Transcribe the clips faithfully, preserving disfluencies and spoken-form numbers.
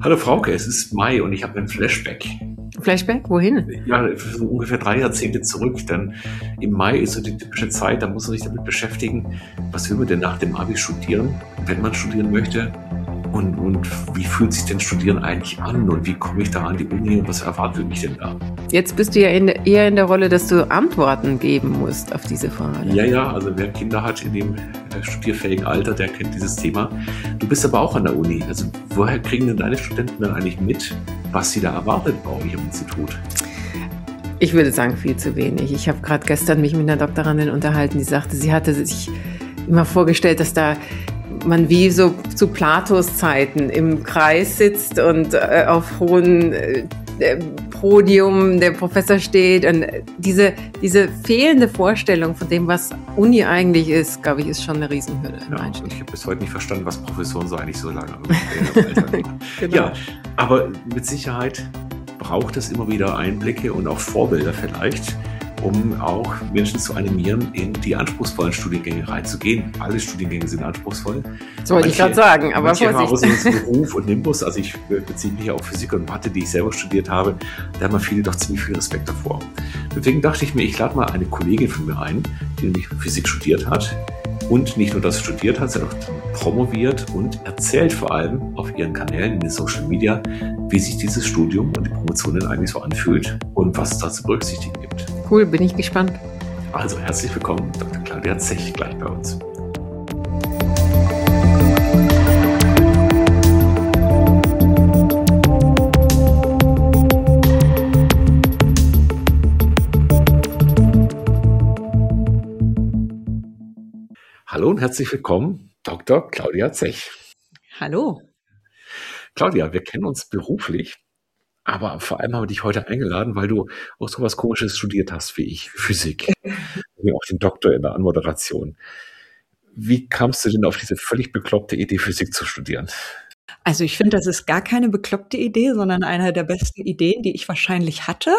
Hallo Frauke, es ist Mai und ich habe einen Flashback. Flashback? Wohin? Ja, so ungefähr drei Jahrzehnte zurück, denn im Mai ist so die typische Zeit, da muss man sich damit beschäftigen, was will man denn nach dem Abi studieren, wenn man studieren möchte, und, und wie fühlt sich denn Studieren eigentlich an und wie komme ich da an die Uni und was erwartet mich denn da? Jetzt bist du ja in, eher in der Rolle, dass du Antworten geben musst auf diese Frage. Ja, ja, also wer Kinder hat in dem äh, studierfähigen Alter, der kennt dieses Thema. Du bist aber auch an der Uni, also woher kriegen denn deine Studenten dann eigentlich mit, was sie da erwartet bei euch im Institut? Ich würde sagen, viel zu wenig. Ich habe gerade gestern mich mit einer Doktorandin unterhalten, die sagte, sie hatte sich immer vorgestellt, dass da man wie so zu Platos Zeiten im Kreis sitzt und äh, auf hohem äh, Podium der Professor steht. Und diese, diese fehlende Vorstellung von dem, was Uni eigentlich ist, glaube ich, ist schon eine Riesenhürde. Ja, ich habe bis heute nicht verstanden, was Professoren so eigentlich so lange im Alter leben. Genau. Ja, aber mit Sicherheit braucht es immer wieder Einblicke und auch Vorbilder vielleicht, um auch Menschen zu animieren, in die anspruchsvollen Studiengänge reinzugehen. Alle Studiengänge sind anspruchsvoll. Das wollte ich gerade sagen, aber Vorsicht. Manche haben so Beruf und Nimbus, also ich beziehe mich auf Physik und Mathe, die ich selber studiert habe, da haben viele doch ziemlich viel Respekt davor. Deswegen dachte ich mir, ich lade mal eine Kollegin von mir ein, die nämlich Physik studiert hat und nicht nur das studiert hat, sondern auch promoviert und erzählt vor allem auf ihren Kanälen in den Social Media, wie sich dieses Studium und die Promotion denn eigentlich so anfühlt und was es da zu berücksichtigen gibt. Cool, bin ich gespannt. Also herzlich willkommen, Doktor Claudia Zech, gleich bei uns. Hallo und herzlich willkommen, Doktor Claudia Zech. Hallo. Claudia, wir kennen uns beruflich, aber vor allem haben wir dich heute eingeladen, weil du auch so was Komisches studiert hast wie ich, Physik. Und auch den Doktor in der Anmoderation. Wie kamst du denn auf diese völlig bekloppte Idee, Physik zu studieren? Also ich finde, das ist gar keine bekloppte Idee, sondern eine der besten Ideen, die ich wahrscheinlich hatte.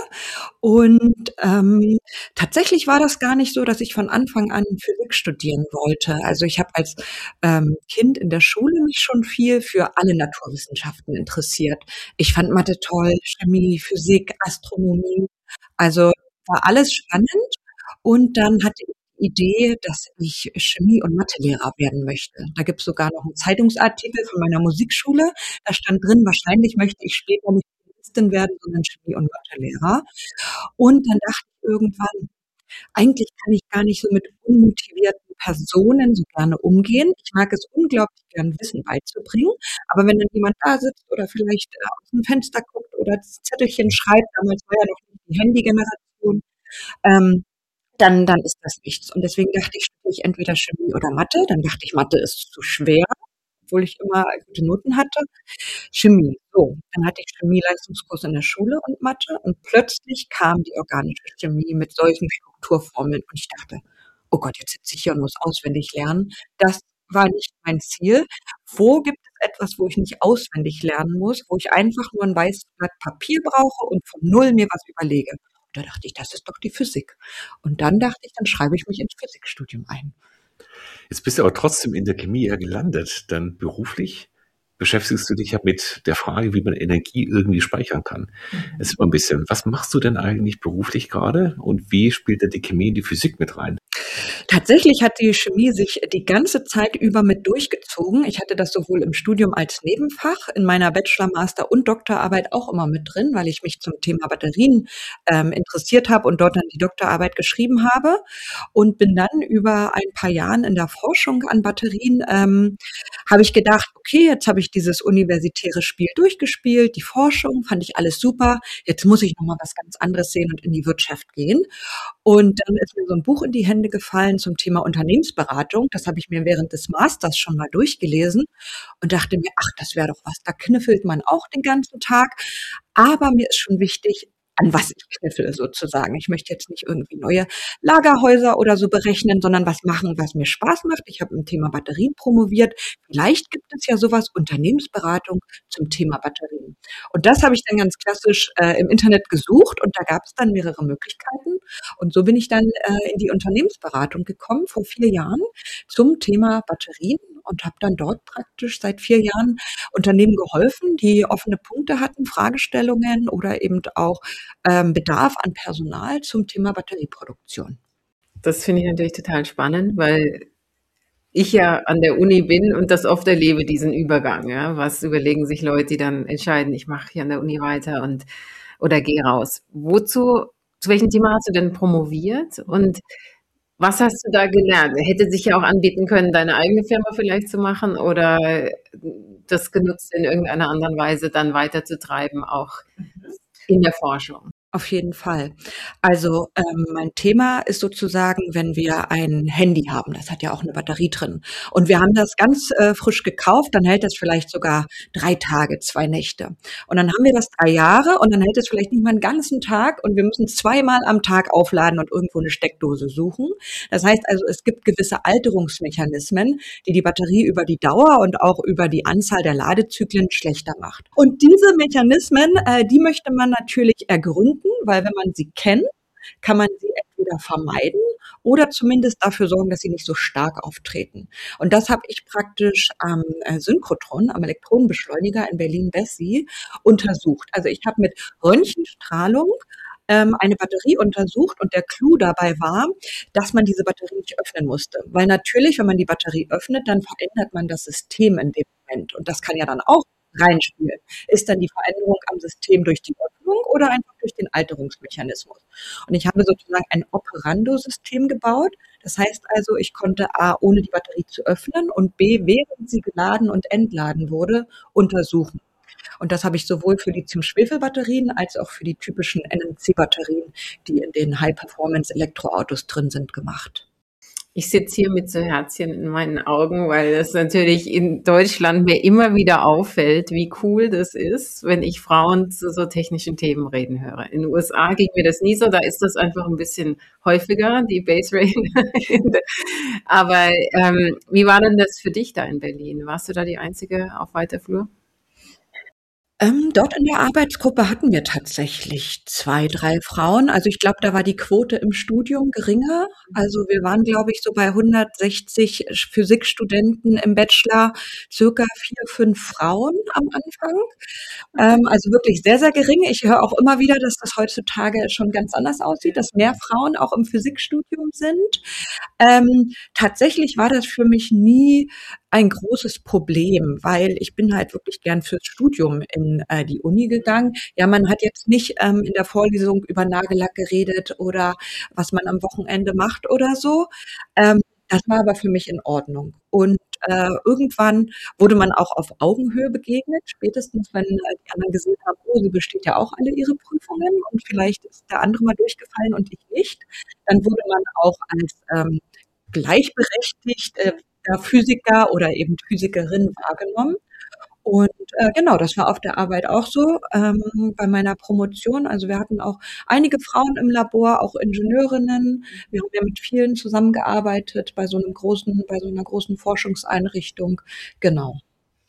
Und ähm, tatsächlich war das gar nicht so, dass ich von Anfang an Physik studieren wollte. Also ich habe als ähm, Kind in der Schule mich schon viel für alle Naturwissenschaften interessiert. Ich fand Mathe toll, Chemie, Physik, Astronomie. Also war alles spannend. Und dann hatte ich Idee, dass ich Chemie- und Mathelehrer werden möchte. Da gibt es sogar noch einen Zeitungsartikel von meiner Musikschule. Da stand drin, wahrscheinlich möchte ich später nicht Pianistin werden, sondern Chemie- und Mathelehrer. Und dann dachte ich irgendwann, eigentlich kann ich gar nicht so mit unmotivierten Personen so gerne umgehen. Ich mag es unglaublich gern, Wissen beizubringen. Aber wenn dann jemand da sitzt oder vielleicht aus dem Fenster guckt oder das Zettelchen schreibt, damals war ja noch nicht die Handy-Generation, ähm, dann, dann ist das nichts. Und deswegen dachte ich, studiere ich entweder Chemie oder Mathe. Dann dachte ich, Mathe ist zu schwer, obwohl ich immer gute Noten hatte. Chemie. So, dann hatte ich Chemie-Leistungskurs in der Schule und Mathe und plötzlich kam die organische Chemie mit solchen Strukturformeln und ich dachte, oh Gott, jetzt sitze ich hier und muss auswendig lernen. Das war nicht mein Ziel. Wo gibt es etwas, wo ich nicht auswendig lernen muss, wo ich einfach nur ein weißes Blatt Papier brauche und von Null mir was überlege? Da dachte ich, das ist doch die Physik. Und dann dachte ich, dann schreibe ich mich ins Physikstudium ein. Jetzt bist du aber trotzdem in der Chemie ja gelandet. Dann beruflich beschäftigst du dich ja mit der Frage, wie man Energie irgendwie speichern kann. Jetzt mhm. mal ein bisschen, was machst du denn eigentlich beruflich gerade und wie spielt da die Chemie in die Physik mit rein? Tatsächlich hat die Chemie sich die ganze Zeit über mit durchgezogen. Ich hatte das sowohl im Studium als Nebenfach, in meiner Bachelor-, Master- und Doktorarbeit auch immer mit drin, weil ich mich zum Thema Batterien ähm, interessiert habe und dort dann die Doktorarbeit geschrieben habe und bin dann über ein paar Jahren in der Forschung an Batterien, ähm, habe ich gedacht, okay, jetzt habe ich dieses universitäre Spiel durchgespielt, die Forschung, fand ich alles super, jetzt muss ich nochmal was ganz anderes sehen und in die Wirtschaft gehen. Und dann ist mir so ein Buch in die Hände gefallen zum Thema Unternehmensberatung. Das habe ich mir während des Masters schon mal durchgelesen und dachte mir, ach, das wäre doch was, da kniffelt man auch den ganzen Tag. Aber mir ist schon wichtig, an was ich kniffle sozusagen. Ich möchte jetzt nicht irgendwie neue Lagerhäuser oder so berechnen, sondern was machen, was mir Spaß macht. Ich habe im Thema Batterien promoviert. Vielleicht gibt es ja sowas, Unternehmensberatung zum Thema Batterien. Und das habe ich dann ganz klassisch äh, im Internet gesucht und da gab es dann mehrere Möglichkeiten. Und so bin ich dann äh, in die Unternehmensberatung gekommen vor vier Jahren zum Thema Batterien und habe dann dort praktisch seit vier Jahren Unternehmen geholfen, die offene Punkte hatten, Fragestellungen oder eben auch ähm, Bedarf an Personal zum Thema Batterieproduktion. Das finde ich natürlich total spannend, weil ich ja an der Uni bin und das oft erlebe, diesen Übergang. Ja? Was überlegen sich Leute, die dann entscheiden, ich mache hier an der Uni weiter und oder gehe raus. Wozu, zu welchem Thema hast du denn promoviert und was hast du da gelernt? Hätte sich ja auch anbieten können, deine eigene Firma vielleicht zu machen oder das genutzt in irgendeiner anderen Weise dann weiterzutreiben, auch in der Forschung. Auf jeden Fall. Also ähm, mein Thema ist sozusagen, wenn wir ein Handy haben, das hat ja auch eine Batterie drin und wir haben das ganz äh, frisch gekauft, dann hält das vielleicht sogar drei Tage, zwei Nächte. Und dann haben wir das drei Jahre und dann hält es vielleicht nicht mal einen ganzen Tag und wir müssen zweimal am Tag aufladen und irgendwo eine Steckdose suchen. Das heißt also, es gibt gewisse Alterungsmechanismen, die die Batterie über die Dauer und auch über die Anzahl der Ladezyklen schlechter macht. Und diese Mechanismen, äh, die möchte man natürlich ergründen, weil wenn man sie kennt, kann man sie entweder vermeiden oder zumindest dafür sorgen, dass sie nicht so stark auftreten. Und das habe ich praktisch am äh, Synchrotron, am Elektronenbeschleuniger in Berlin-Bessy untersucht. Also ich habe mit Röntgenstrahlung ähm, eine Batterie untersucht und der Clou dabei war, dass man diese Batterie nicht öffnen musste. Weil natürlich, wenn man die Batterie öffnet, dann verändert man das System in dem Moment. Und das kann ja dann auch reinspielen. Ist dann die Veränderung am System durch die Öffnung oder einfach durch den Alterungsmechanismus? Und ich habe sozusagen ein Operando-System gebaut. Das heißt also, ich konnte A, ohne die Batterie zu öffnen und B, während sie geladen und entladen wurde, untersuchen. Und das habe ich sowohl für Lithium-Schwefel-Batterien als auch für die typischen N M C-Batterien, die in den High-Performance-Elektroautos drin sind, gemacht. Ich sitze hier mit so Herzchen in meinen Augen, weil das natürlich in Deutschland mir immer wieder auffällt, wie cool das ist, wenn ich Frauen zu so technischen Themen reden höre. In den U S A ging mir das nie so, da ist das einfach ein bisschen häufiger, die Base Rate. Aber ähm, wie war denn das für dich da in Berlin? Warst du da die Einzige auf weiter Flur? Ähm, dort in der Arbeitsgruppe hatten wir tatsächlich zwei, drei Frauen. Also ich glaube, da war die Quote im Studium geringer. Also wir waren, glaube ich, so bei hundertsechzig Physikstudenten im Bachelor, circa vier, fünf Frauen am Anfang. Ähm, also wirklich sehr, sehr gering. Ich höre auch immer wieder, dass das heutzutage schon ganz anders aussieht, dass mehr Frauen auch im Physikstudium sind. Ähm, tatsächlich war das für mich nie ein großes Problem, weil ich bin halt wirklich gern fürs Studium in äh, die Uni gegangen. Ja, man hat jetzt nicht ähm, in der Vorlesung über Nagellack geredet oder was man am Wochenende macht oder so. Ähm, das war aber für mich in Ordnung. Und äh, irgendwann wurde man auch auf Augenhöhe begegnet, spätestens wenn äh, die anderen gesehen haben, oh, sie besteht ja auch alle ihre Prüfungen und vielleicht ist der andere mal durchgefallen und ich nicht. Dann wurde man auch als ähm, gleichberechtigt äh, Physiker oder eben Physikerin wahrgenommen. Und äh, genau, das war auf der Arbeit auch so, ähm, bei meiner Promotion. Also wir hatten auch einige Frauen im Labor, auch Ingenieurinnen. Wir haben ja mit vielen zusammengearbeitet bei so einem großen, bei so einer großen Forschungseinrichtung. Genau.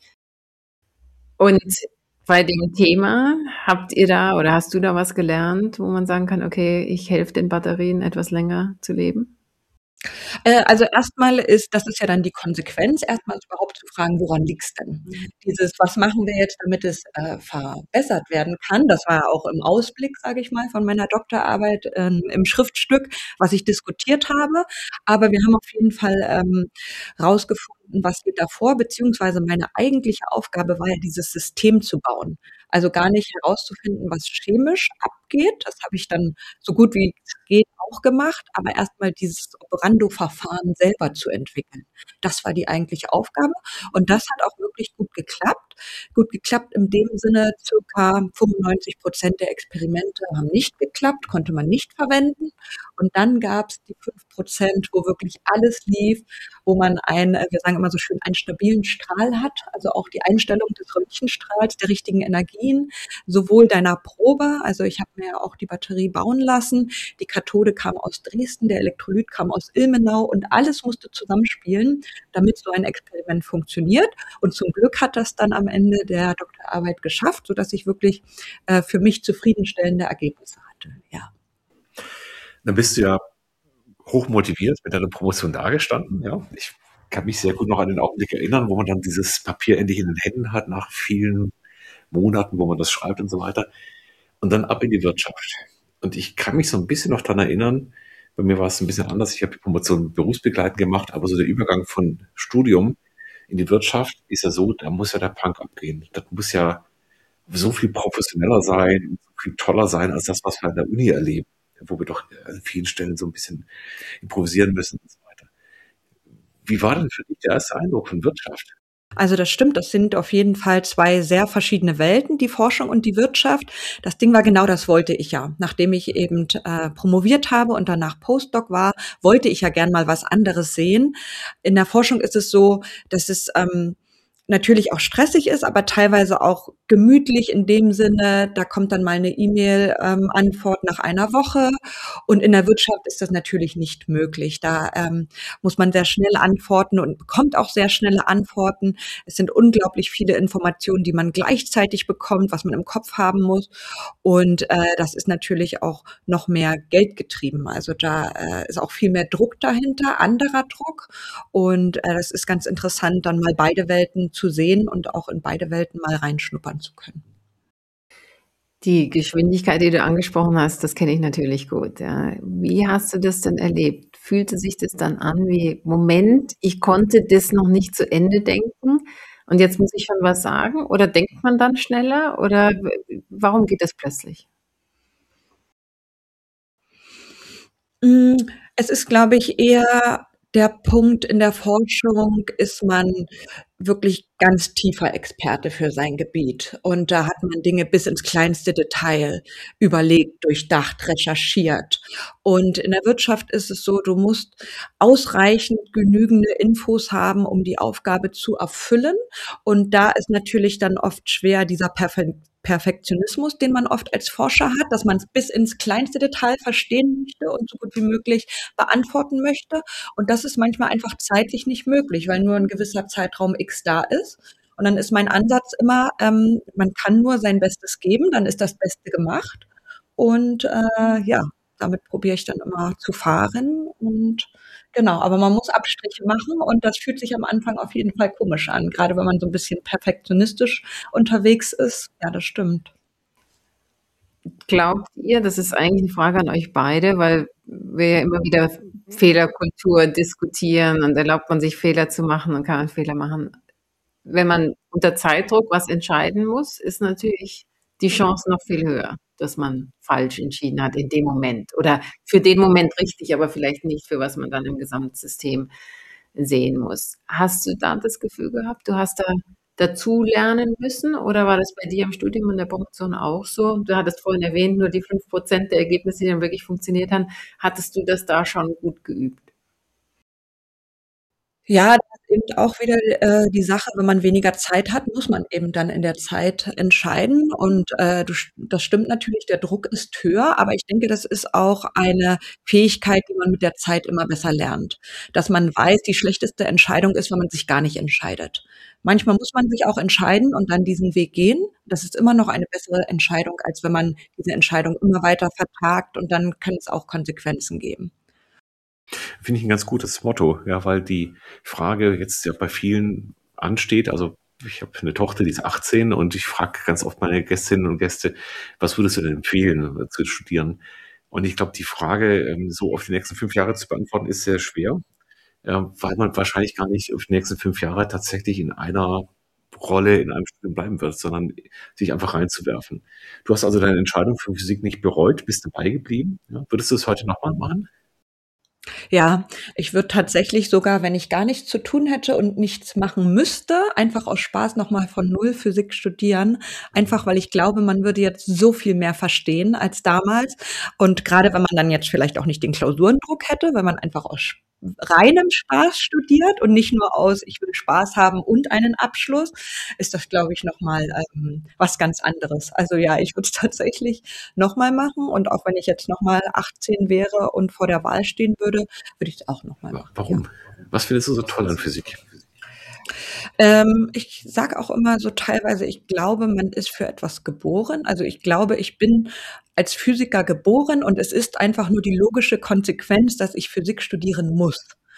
Und bei dem Thema, habt ihr da oder hast du da was gelernt, wo man sagen kann, okay, ich helfe den Batterien etwas länger zu leben? Äh, also erstmal ist, das ist ja dann die Konsequenz, erstmal überhaupt zu fragen, woran liegt's denn? Dieses, was machen wir jetzt, damit es äh, verbessert werden kann? Das war auch im Ausblick, sage ich mal, von meiner Doktorarbeit ähm, im Schriftstück, was ich diskutiert habe. Aber wir haben auf jeden Fall ähm, rausgefunden, was geht davor, beziehungsweise meine eigentliche Aufgabe war ja, dieses System zu bauen. Also gar nicht herauszufinden, was chemisch abgeht. Das habe ich dann so gut wie es geht auch gemacht, aber erstmal dieses Operando-Verfahren selber zu entwickeln. Das war die eigentliche Aufgabe und das hat auch wirklich gut geklappt. Gut geklappt in dem Sinne, circa fünfundneunzig Prozent der Experimente haben nicht geklappt, konnte man nicht verwenden. Und dann gab es die fünf Prozent, wo wirklich alles lief, wo man einen, wir sagen immer so schön, einen stabilen Strahl hat, also auch die Einstellung des Röntgenstrahls, der richtigen Energien, sowohl deiner Probe, also ich habe mir ja auch die Batterie bauen lassen, die Kathode kam aus Dresden, der Elektrolyt kam aus Ilmenau und alles musste zusammenspielen, damit so ein Experiment funktioniert. Und zum Glück hat das dann am Ende der Doktorarbeit geschafft, sodass ich wirklich äh, für mich zufriedenstellende Ergebnisse hatte. Ja. Dann bist du ja hochmotiviert mit deiner Promotion dagestanden. Ja. Ich kann mich sehr gut noch an den Augenblick erinnern, wo man dann dieses Papier endlich in den Händen hat, nach vielen Monaten, wo man das schreibt und so weiter. Und dann ab in die Wirtschaft. Und ich kann mich so ein bisschen noch dran erinnern, bei mir war es ein bisschen anders. Ich habe die Promotion berufsbegleitend gemacht, aber so der Übergang von Studium in die Wirtschaft ist ja so, da muss ja der Punk abgehen. Das muss ja so viel professioneller sein, und so viel toller sein als das, was wir an der Uni erleben, wo wir doch an vielen Stellen so ein bisschen improvisieren müssen und so weiter. Wie war denn für dich der erste Eindruck von Wirtschaft? Also das stimmt, das sind auf jeden Fall zwei sehr verschiedene Welten, die Forschung und die Wirtschaft. Das Ding war genau, das wollte ich ja. Nachdem ich eben äh, promoviert habe und danach Postdoc war, wollte ich ja gern mal was anderes sehen. In der Forschung ist es so, dass es ähm, natürlich auch stressig ist, aber teilweise auch gemütlich in dem Sinne, da kommt dann mal eine E-Mail-Antwort nach einer Woche. Und in der Wirtschaft ist das natürlich nicht möglich. Da ähm, muss man sehr schnell antworten und bekommt auch sehr schnelle Antworten. Es sind unglaublich viele Informationen, die man gleichzeitig bekommt, was man im Kopf haben muss. Und äh, das ist natürlich auch noch mehr geldgetrieben. Also da äh, ist auch viel mehr Druck dahinter, anderer Druck. Und äh, das ist ganz interessant, dann mal beide Welten zu sehen und auch in beide Welten mal reinschnuppern zu können. Die Geschwindigkeit, die du angesprochen hast, das kenne ich natürlich gut. Ja. Wie hast du das denn erlebt? Fühlte sich das dann an wie, Moment, ich konnte das noch nicht zu Ende denken und jetzt muss ich schon was sagen? Oder denkt man dann schneller? Oder w- warum geht das plötzlich? Mm, Es ist, glaube ich, eher der Punkt in der Forschung, ist man wirklich ganz tiefer Experte für sein Gebiet. Und da hat man Dinge bis ins kleinste Detail überlegt, durchdacht, recherchiert. Und in der Wirtschaft ist es so, du musst ausreichend genügende Infos haben, um die Aufgabe zu erfüllen. Und da ist natürlich dann oft schwer dieser Perfe Perfektionismus, den man oft als Forscher hat, dass man es bis ins kleinste Detail verstehen möchte und so gut wie möglich beantworten möchte. Und das ist manchmal einfach zeitlich nicht möglich, weil nur ein gewisser Zeitraum X da ist. Und dann ist mein Ansatz immer, ähm, man kann nur sein Bestes geben, dann ist das Beste gemacht. Und äh, ja, damit probiere ich dann immer zu fahren. Und genau, aber man muss Abstriche machen und das fühlt sich am Anfang auf jeden Fall komisch an, gerade wenn man so ein bisschen perfektionistisch unterwegs ist. Ja, das stimmt. Glaubt ihr, das ist eigentlich eine Frage an euch beide, weil wir ja immer wieder Fehlerkultur diskutieren und erlaubt man sich Fehler zu machen und kann man Fehler machen. Wenn man unter Zeitdruck was entscheiden muss, ist natürlich die Chance noch viel höher, dass man falsch entschieden hat in dem Moment oder für den Moment richtig, aber vielleicht nicht für was man dann im Gesamtsystem sehen muss. Hast du da das Gefühl gehabt, du hast da dazu lernen müssen oder war das bei dir im Studium und der Promotion auch so? Du hattest vorhin erwähnt, nur die fünf Prozent der Ergebnisse, die dann wirklich funktioniert haben. Hattest du das da schon gut geübt? Ja, das ist eben auch wieder äh, die Sache, wenn man weniger Zeit hat, muss man eben dann in der Zeit entscheiden. Und äh, du, st- das stimmt natürlich, der Druck ist höher, aber ich denke, das ist auch eine Fähigkeit, die man mit der Zeit immer besser lernt. Dass man weiß, die schlechteste Entscheidung ist, wenn man sich gar nicht entscheidet. Manchmal muss man sich auch entscheiden und dann diesen Weg gehen. Das ist immer noch eine bessere Entscheidung, als wenn man diese Entscheidung immer weiter vertagt und dann kann es auch Konsequenzen geben. Finde ich ein ganz gutes Motto, ja, weil die Frage jetzt ja bei vielen ansteht. Also ich habe eine Tochter, die ist achtzehn und ich frage ganz oft meine Gästinnen und Gäste, was würdest du denn empfehlen, äh, zu studieren? Und ich glaube, die Frage, ähm, so auf die nächsten fünf Jahre zu beantworten, ist sehr schwer, ja, weil man wahrscheinlich gar nicht auf die nächsten fünf Jahre tatsächlich in einer Rolle in einem Studium bleiben wird, sondern sich einfach reinzuwerfen. Du hast also deine Entscheidung für Physik nicht bereut, bist dabei geblieben. Ja? Würdest du es heute nochmal machen? Ja, ich würde tatsächlich sogar, wenn ich gar nichts zu tun hätte und nichts machen müsste, einfach aus Spaß noch mal von Null Physik studieren, einfach weil ich glaube, man würde jetzt so viel mehr verstehen als damals. Und gerade wenn man dann jetzt vielleicht auch nicht den Klausurendruck hätte, wenn man einfach aus sch- reinem Spaß studiert und nicht nur aus, ich will Spaß haben und einen Abschluss, ist das, glaube ich, noch mal ähm, was ganz anderes. Also ja, ich würde es tatsächlich noch mal machen und auch wenn ich jetzt noch mal achtzehn wäre und vor der Wahl stehen würde, würde ich es auch noch mal Wa- machen. Ja. Warum? Was findest du so toll an Physik? Ähm, ich sage auch immer so teilweise, ich glaube, man ist für etwas geboren. Also ich glaube, ich bin als Physiker geboren und es ist einfach nur die logische Konsequenz, dass ich Physik studieren muss.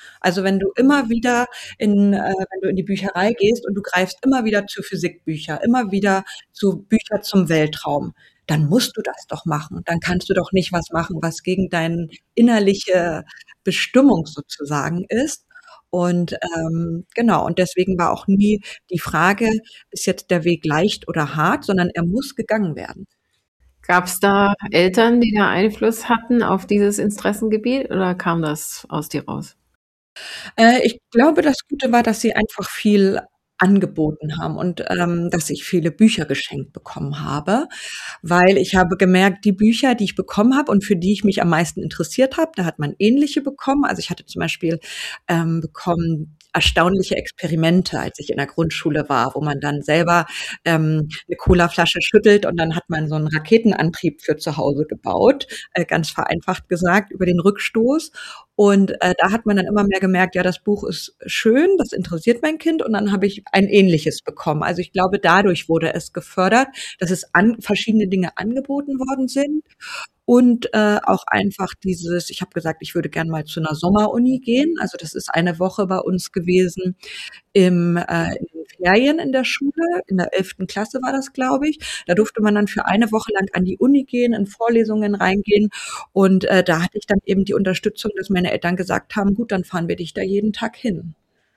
Also wenn du immer wieder in, äh, wenn du in die Bücherei gehst und du greifst immer wieder zu Physikbücher, immer wieder zu Bücher zum Weltraum, dann musst du das doch machen. Dann kannst du doch nicht was machen, was gegen deine innerliche Bestimmung sozusagen ist. Und ähm, genau, und deswegen war auch nie die Frage, ist jetzt der Weg leicht oder hart, sondern er muss gegangen werden. Gab es da Eltern, die da Einfluss hatten auf dieses Interessengebiet oder kam das aus dir raus? Äh, ich glaube, das Gute war, dass sie einfach viel angeboten haben und ähm, dass ich viele Bücher geschenkt bekommen habe, weil ich habe gemerkt, die Bücher, die ich bekommen habe und für die ich mich am meisten interessiert habe, da hat man ähnliche bekommen. Also ich hatte zum Beispiel ähm, bekommen erstaunliche Experimente, als ich in der Grundschule war, wo man dann selber ähm, eine Colaflasche schüttelt und dann hat man so einen Raketenantrieb für zu Hause gebaut, äh, ganz vereinfacht gesagt, über den Rückstoß. Und äh, da hat man dann immer mehr gemerkt, ja, das Buch ist schön, das interessiert mein Kind. Und dann habe ich ein ähnliches bekommen. Also ich glaube, dadurch wurde es gefördert, dass es an verschiedene Dinge angeboten worden sind. Und äh, auch einfach dieses, ich habe gesagt, ich würde gern mal zu einer Sommeruni gehen. Also das ist eine Woche bei uns gewesen im, äh, in den Ferien in der Schule. In der elften Klasse war das, glaube ich. Da durfte man dann für eine Woche lang an die Uni gehen, in Vorlesungen reingehen. Und äh, da hatte ich dann eben die Unterstützung, dass meine Eltern gesagt haben, gut, dann fahren wir dich da jeden Tag hin.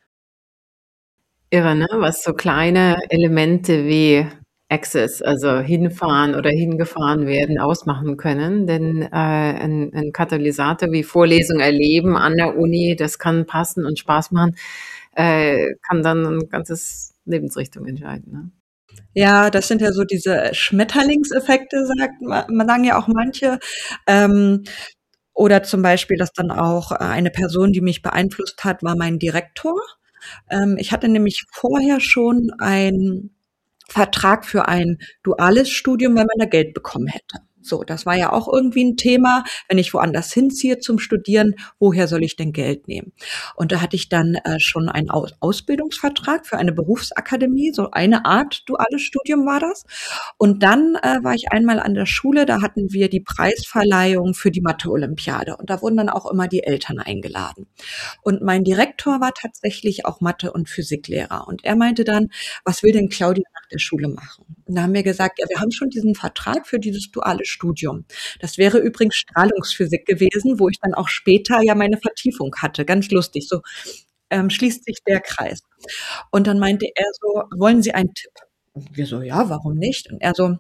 Irre, ne? Was so kleine Elemente wie Access, also hinfahren oder hingefahren werden, ausmachen können. Denn äh, ein, ein Katalysator wie Vorlesung erleben an der Uni, das kann passen und Spaß machen, äh, kann dann ein ganzes Lebensrichtung entscheiden. Ne? Ja, das sind ja so diese Schmetterlingseffekte, sagt man, man sagen ja auch manche. Ähm, oder zum Beispiel, dass dann auch äh, eine Person, die mich beeinflusst hat, war mein Direktor. Ähm, ich hatte nämlich vorher schon einen Vertrag für ein duales Studium, wenn man da Geld bekommen hätte. So, das war ja auch irgendwie ein Thema. Wenn ich woanders hinziehe zum Studieren, woher soll ich denn Geld nehmen? Und da hatte ich dann äh, schon einen Aus Ausbildungsvertrag für eine Berufsakademie, so eine Art duales Studium war das. Und dann äh, war ich einmal an der Schule, da hatten wir die Preisverleihung für die Mathe-Olympiade. Und da wurden dann auch immer die Eltern eingeladen. Und mein Direktor war tatsächlich auch Mathe- und Physiklehrer. Und er meinte dann, was will denn Claudia nach der Schule machen? Und da haben wir gesagt, ja, wir haben schon diesen Vertrag für dieses duale Studium. Das wäre übrigens Strahlungsphysik gewesen, wo ich dann auch später ja meine Vertiefung hatte. Ganz lustig, so ähm, schließt sich der Kreis. Und dann meinte er so, wollen Sie einen Tipp? Und wir so, ja, warum nicht? Und er so,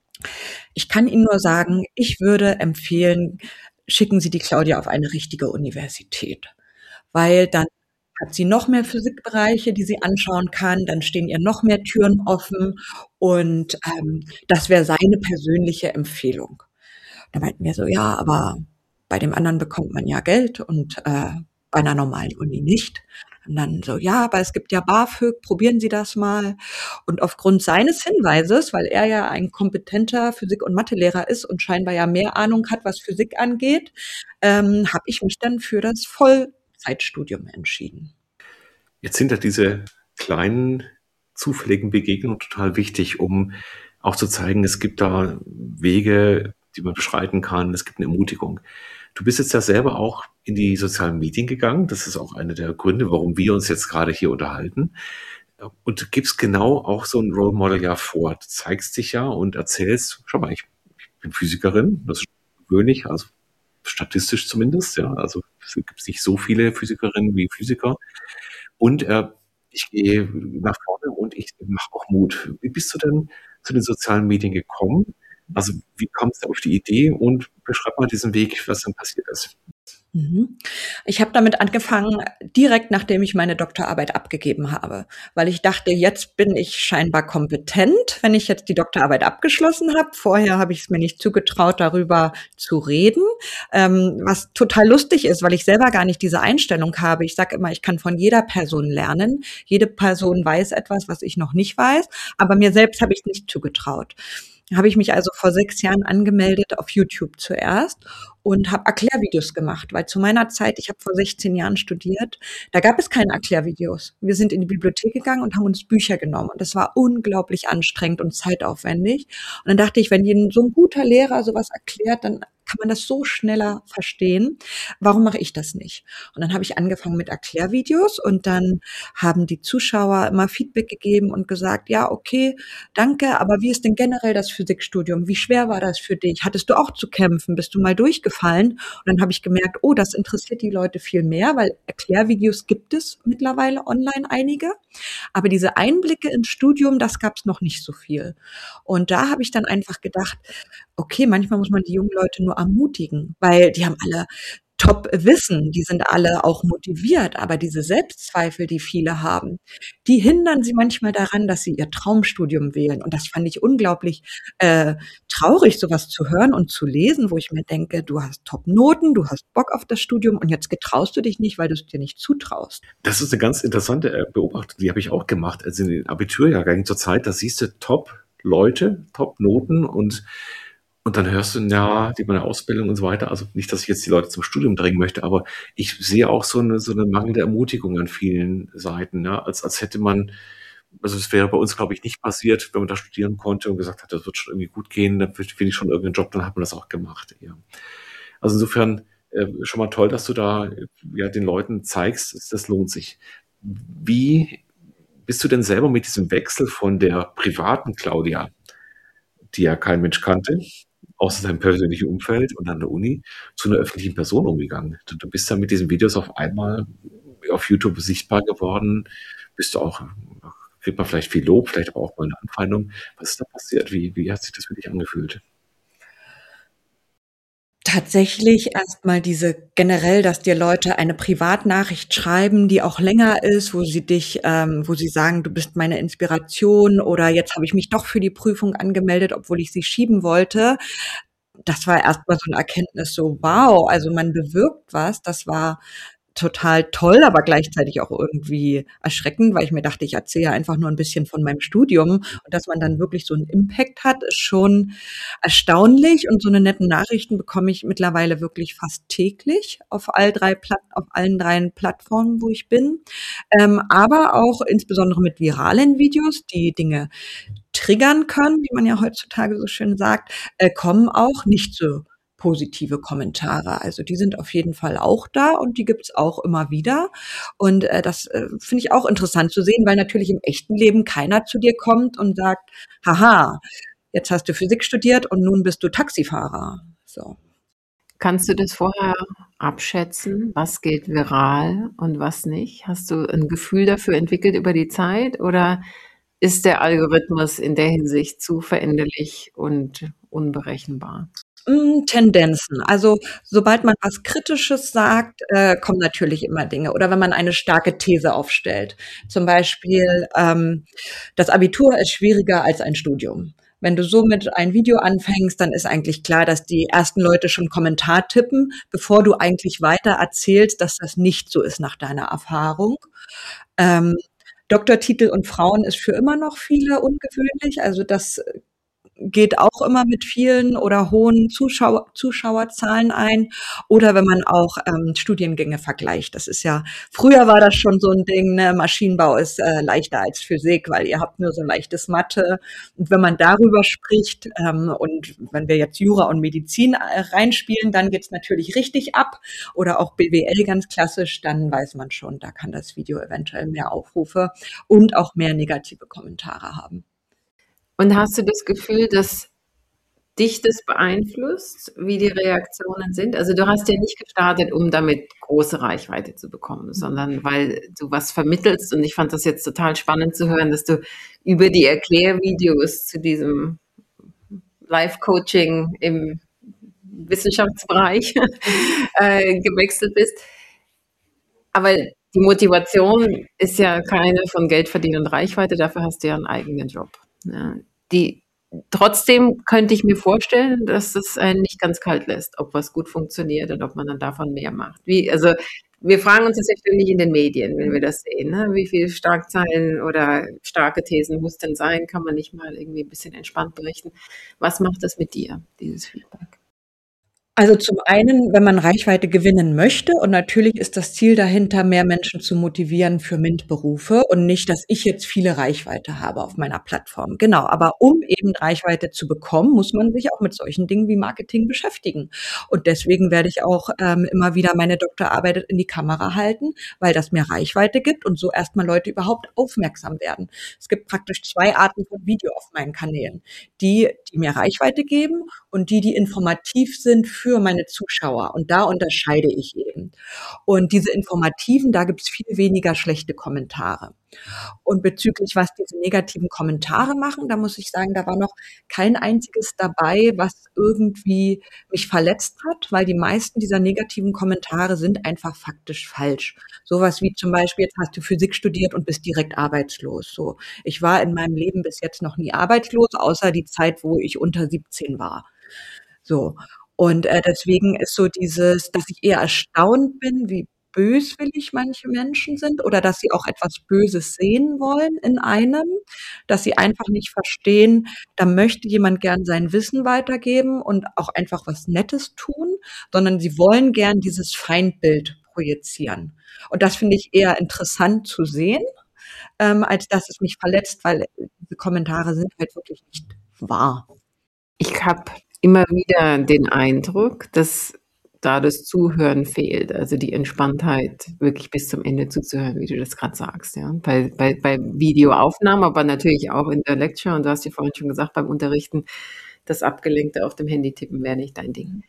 ich kann Ihnen nur sagen, ich würde empfehlen, schicken Sie die Claudia auf eine richtige Universität, weil dann hat sie noch mehr Physikbereiche, die sie anschauen kann, dann stehen ihr noch mehr Türen offen und ähm, das wäre seine persönliche Empfehlung. Da meinten wir so, ja, aber bei dem anderen bekommt man ja Geld und äh, bei einer normalen Uni nicht. Und dann so, ja, aber es gibt ja BAföG, probieren Sie das mal. Und aufgrund seines Hinweises, weil er ja ein kompetenter Physik- und Mathelehrer ist und scheinbar ja mehr Ahnung hat, was Physik angeht, ähm, habe ich mich dann für das Vollzeitstudium entschieden. Jetzt sind ja diese kleinen zufälligen Begegnungen total wichtig, um auch zu zeigen, es gibt da Wege, die man beschreiten kann, es gibt eine Ermutigung. Du bist jetzt ja selber auch in die sozialen Medien gegangen. Das ist auch einer der Gründe, warum wir uns jetzt gerade hier unterhalten. Und du gibst genau auch so ein Role Model ja vor. Du zeigst dich ja und erzählst, schau mal, ich, ich bin Physikerin, das ist gewöhnlich, also statistisch zumindest, ja. Also es gibt nicht so viele Physikerinnen wie Physiker. Und äh, ich gehe nach vorne und ich mache auch Mut. Wie bist du denn zu den sozialen Medien gekommen? Also wie kommst du auf die Idee und beschreib mal diesen Weg, was dann passiert ist? Mhm. Ich habe damit angefangen, direkt nachdem ich meine Doktorarbeit abgegeben habe, weil ich dachte, jetzt bin ich scheinbar kompetent, wenn ich jetzt die Doktorarbeit abgeschlossen habe. Vorher habe ich es mir nicht zugetraut, darüber zu reden, ähm, was total lustig ist, weil ich selber gar nicht diese Einstellung habe. Ich sage immer, ich kann von jeder Person lernen. Jede Person weiß etwas, was ich noch nicht weiß, aber mir selbst habe ich es nicht zugetraut. Habe ich mich also vor sechs Jahren angemeldet auf YouTube zuerst und habe Erklärvideos gemacht, weil zu meiner Zeit, ich habe vor sechzehn Jahren studiert, da gab es keine Erklärvideos. Wir sind in die Bibliothek gegangen und haben uns Bücher genommen und das war unglaublich anstrengend und zeitaufwendig. Und dann dachte ich, wenn jeden so ein guter Lehrer sowas erklärt, dann kann man das so schneller verstehen. Warum mache ich das nicht? Und dann habe ich angefangen mit Erklärvideos und dann haben die Zuschauer immer Feedback gegeben und gesagt, ja, okay, danke, aber wie ist denn generell das Physikstudium? Wie schwer war das für dich? Hattest du auch zu kämpfen? Bist du mal durchgefallen? Und dann habe ich gemerkt, oh, das interessiert die Leute viel mehr, weil Erklärvideos gibt es mittlerweile online einige. Aber diese Einblicke ins Studium, das gab es noch nicht so viel. Und da habe ich dann einfach gedacht, okay, manchmal muss man die jungen Leute nur ermutigen, weil die haben alle Top-Wissen, die sind alle auch motiviert, aber diese Selbstzweifel, die viele haben, die hindern sie manchmal daran, dass sie ihr Traumstudium wählen. Und das fand ich unglaublich äh, traurig, sowas zu hören und zu lesen, wo ich mir denke, du hast Top-Noten, du hast Bock auf das Studium und jetzt getraust du dich nicht, weil du es dir nicht zutraust. Das ist eine ganz interessante äh, Beobachtung, die habe ich auch gemacht. Also in den Abiturjahrgängen zur Zeit, da siehst du Top-Leute, Top-Noten und Und dann hörst du, ja, die meine Ausbildung und so weiter. Also nicht, dass ich jetzt die Leute zum Studium drängen möchte, aber ich sehe auch so eine, so eine mangelnde Ermutigung an vielen Seiten, ja, als, als hätte man, also es wäre bei uns, glaube ich, nicht passiert, wenn man da studieren konnte und gesagt hat, das wird schon irgendwie gut gehen, dann finde ich schon irgendeinen Job, dann hat man das auch gemacht, ja. Also insofern, äh, schon mal toll, dass du da, äh, ja, den Leuten zeigst, das, das lohnt sich. Wie bist du denn selber mit diesem Wechsel von der privaten Claudia, die ja kein Mensch kannte, außer seinem persönlichen Umfeld und an der Uni, zu einer öffentlichen Person umgegangen? Du, du bist ja mit diesen Videos auf einmal auf YouTube sichtbar geworden, bist du auch, kriegt man vielleicht viel Lob, vielleicht aber auch mal eine Anfeindung. Was ist da passiert? Wie, wie hat sich das für dich angefühlt? Tatsächlich erstmal diese generell, dass dir Leute eine Privatnachricht schreiben, die auch länger ist, wo sie dich, ähm, wo sie sagen, du bist meine Inspiration oder jetzt habe ich mich doch für die Prüfung angemeldet, obwohl ich sie schieben wollte. Das war erstmal so eine Erkenntnis, so wow, also man bewirkt was. Das war total toll, aber gleichzeitig auch irgendwie erschreckend, weil ich mir dachte, ich erzähle einfach nur ein bisschen von meinem Studium und dass man dann wirklich so einen Impact hat, ist schon erstaunlich und so eine netten Nachrichten bekomme ich mittlerweile wirklich fast täglich auf all drei Plat auf allen drei Plattformen, wo ich bin, ähm, aber auch insbesondere mit viralen Videos, die Dinge triggern können, wie man ja heutzutage so schön sagt, äh, kommen auch nicht so positive Kommentare. Also die sind auf jeden Fall auch da und die gibt's auch immer wieder. Und äh, das äh, finde ich auch interessant zu sehen, weil natürlich im echten Leben keiner zu dir kommt und sagt, haha, jetzt hast du Physik studiert und nun bist du Taxifahrer. So. Kannst du das vorher abschätzen, was geht viral und was nicht? Hast du ein Gefühl dafür entwickelt über die Zeit oder ist der Algorithmus in der Hinsicht zu veränderlich und unberechenbar? Hm, Tendenzen. Also, sobald man was Kritisches sagt, äh, kommen natürlich immer Dinge. Oder wenn man eine starke These aufstellt. Zum Beispiel, ähm, das Abitur ist schwieriger als ein Studium. Wenn du somit ein Video anfängst, dann ist eigentlich klar, dass die ersten Leute schon Kommentar tippen, bevor du eigentlich weiter erzählst, dass das nicht so ist nach deiner Erfahrung. Ähm, Doktortitel und Frauen ist für immer noch viele ungewöhnlich. Also das geht auch immer mit vielen oder hohen Zuschauer, Zuschauerzahlen ein. Oder wenn man auch ähm, Studiengänge vergleicht. Das ist ja, früher war das schon so ein Ding, ne? Maschinenbau ist äh, leichter als Physik, weil ihr habt nur so leichtes Mathe. Und wenn man darüber spricht ähm, und wenn wir jetzt Jura und Medizin äh, reinspielen, dann geht's natürlich richtig ab. Oder auch B W L ganz klassisch, dann weiß man schon, da kann das Video eventuell mehr Aufrufe und auch mehr negative Kommentare haben. Und hast du das Gefühl, dass dich das beeinflusst, wie die Reaktionen sind? Also du hast ja nicht gestartet, um damit große Reichweite zu bekommen, sondern weil du was vermittelst. Und ich fand das jetzt total spannend zu hören, dass du über die Erklärvideos zu diesem Live-Coaching im Wissenschaftsbereich äh, gewechselt bist. Aber die Motivation ist ja keine von Geld verdienen und Reichweite, dafür hast du ja einen eigenen Job. Ja, die, trotzdem könnte ich mir vorstellen, dass es einen nicht ganz kalt lässt, ob was gut funktioniert und ob man dann davon mehr macht. Wie, also wir fragen uns das ja ständig in den Medien, wenn wir das sehen. Ne? Wie viele Schlagzeilen oder starke Thesen muss denn sein? Kann man nicht mal irgendwie ein bisschen entspannt berichten? Was macht das mit dir, dieses Feedback? Also zum einen, wenn man Reichweite gewinnen möchte und natürlich ist das Ziel dahinter, mehr Menschen zu motivieren für MINT-Berufe und nicht, dass ich jetzt viele Reichweite habe auf meiner Plattform. Genau, aber um eben Reichweite zu bekommen, muss man sich auch mit solchen Dingen wie Marketing beschäftigen. Und deswegen werde ich auch ähm, immer wieder meine Doktorarbeit in die Kamera halten, weil das mir Reichweite gibt und so erstmal Leute überhaupt aufmerksam werden. Es gibt praktisch zwei Arten von Video auf meinen Kanälen. Die, die mir Reichweite geben und die, die informativ sind für meine Zuschauer. Und da unterscheide ich eben. Und diese informativen, da gibt's viel weniger schlechte Kommentare. Und bezüglich, was diese negativen Kommentare machen, da muss ich sagen, da war noch kein einziges dabei, was irgendwie mich verletzt hat, weil die meisten dieser negativen Kommentare sind einfach faktisch falsch. Sowas wie zum Beispiel, jetzt hast du Physik studiert und bist direkt arbeitslos. So, ich war in meinem Leben bis jetzt noch nie arbeitslos, außer die Zeit, wo ich unter siebzehn war. So. Und äh, deswegen ist so dieses, dass ich eher erstaunt bin, wie böswillig manche Menschen sind oder dass sie auch etwas Böses sehen wollen in einem, dass sie einfach nicht verstehen, da möchte jemand gern sein Wissen weitergeben und auch einfach was Nettes tun, sondern sie wollen gern dieses Feindbild projizieren. Und das finde ich eher interessant zu sehen, ähm, als dass es mich verletzt, weil diese Kommentare sind halt wirklich nicht wahr. Ich habe immer wieder den Eindruck, dass da das Zuhören fehlt, also die Entspanntheit, wirklich bis zum Ende zuzuhören, wie du das gerade sagst, ja. Bei, bei, bei Videoaufnahmen, aber natürlich auch in der Lecture, und du hast ja vorhin schon gesagt, beim Unterrichten, das Abgelenkte auf dem Handy tippen wäre nicht dein Ding.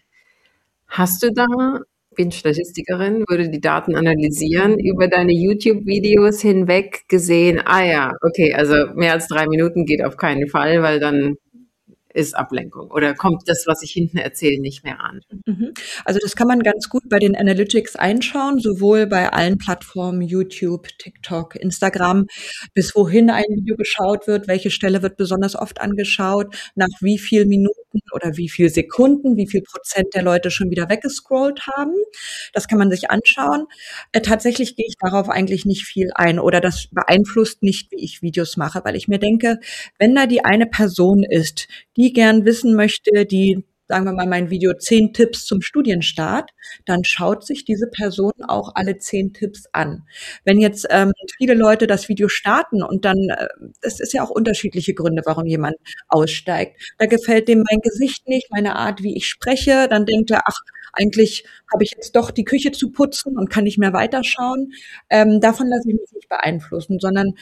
Hast du da, bin Statistikerin, würde die Daten analysieren, über deine YouTube-Videos hinweg gesehen, ah ja, okay, also mehr als drei Minuten geht auf keinen Fall, weil dann ist Ablenkung oder kommt das, was ich hinten erzähle, nicht mehr an? Mhm. Also das kann man ganz gut bei den Analytics einschauen, sowohl bei allen Plattformen, YouTube, TikTok, Instagram, bis wohin ein Video geschaut wird, welche Stelle wird besonders oft angeschaut, nach wie viel Minuten oder wie viel Sekunden, wie viel Prozent der Leute schon wieder weggescrollt haben. Das kann man sich anschauen. Äh, tatsächlich gehe ich darauf eigentlich nicht viel ein oder das beeinflusst nicht, wie ich Videos mache, weil ich mir denke, wenn da die eine Person ist, die gern wissen möchte, die, sagen wir mal, mein Video zehn Tipps zum Studienstart, dann schaut sich diese Person auch alle zehn Tipps an. Wenn jetzt ähm, viele Leute das Video starten und dann, äh, es ist ja auch unterschiedliche Gründe, warum jemand aussteigt. Da gefällt dem mein Gesicht nicht, meine Art, wie ich spreche, dann denkt er, ach, eigentlich habe ich jetzt doch die Küche zu putzen und kann nicht mehr weiterschauen. Ähm, davon lasse ich mich nicht beeinflussen, sondern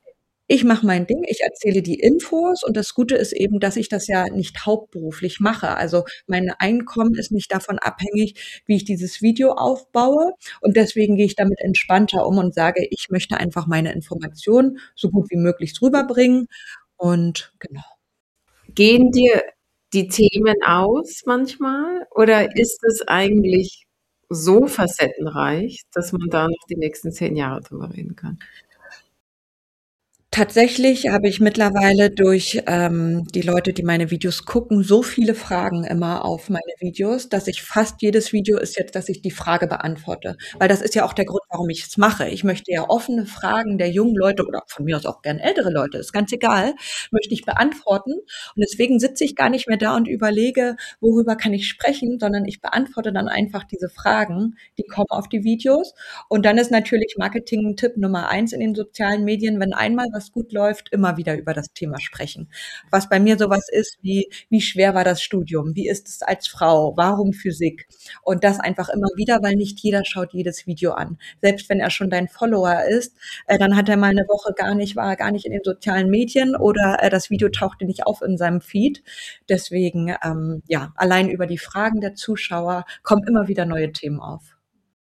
ich mache mein Ding, ich erzähle die Infos und das Gute ist eben, dass ich das ja nicht hauptberuflich mache. Also mein Einkommen ist nicht davon abhängig, wie ich dieses Video aufbaue und deswegen gehe ich damit entspannter um und sage, ich möchte einfach meine Informationen so gut wie möglich rüberbringen und genau. Gehen dir die Themen aus manchmal oder ist es eigentlich so facettenreich, dass man da noch die nächsten zehn Jahre drüber reden kann? Tatsächlich habe ich mittlerweile durch ähm, die Leute, die meine Videos gucken, so viele Fragen immer auf meine Videos, dass ich fast jedes Video ist jetzt, dass ich die Frage beantworte. Weil das ist ja auch der Grund, warum ich es mache. Ich möchte ja offene Fragen der jungen Leute oder von mir aus auch gern ältere Leute, ist ganz egal, möchte ich beantworten. Und deswegen sitze ich gar nicht mehr da und überlege, worüber kann ich sprechen, sondern ich beantworte dann einfach diese Fragen, die kommen auf die Videos. Und dann ist natürlich Marketing-Tipp Nummer eins in den sozialen Medien, wenn einmal was gut läuft, immer wieder über das Thema sprechen. Was bei mir sowas ist wie, wie schwer war das Studium? Wie ist es als Frau? Warum Physik? Und das einfach immer wieder, weil nicht jeder schaut jedes Video an. Selbst wenn er schon dein Follower ist, äh, dann hat er mal eine Woche gar nicht, war er gar nicht in den sozialen Medien oder äh, das Video tauchte nicht auf in seinem Feed. Deswegen, ähm, ja, allein über die Fragen der Zuschauer kommen immer wieder neue Themen auf.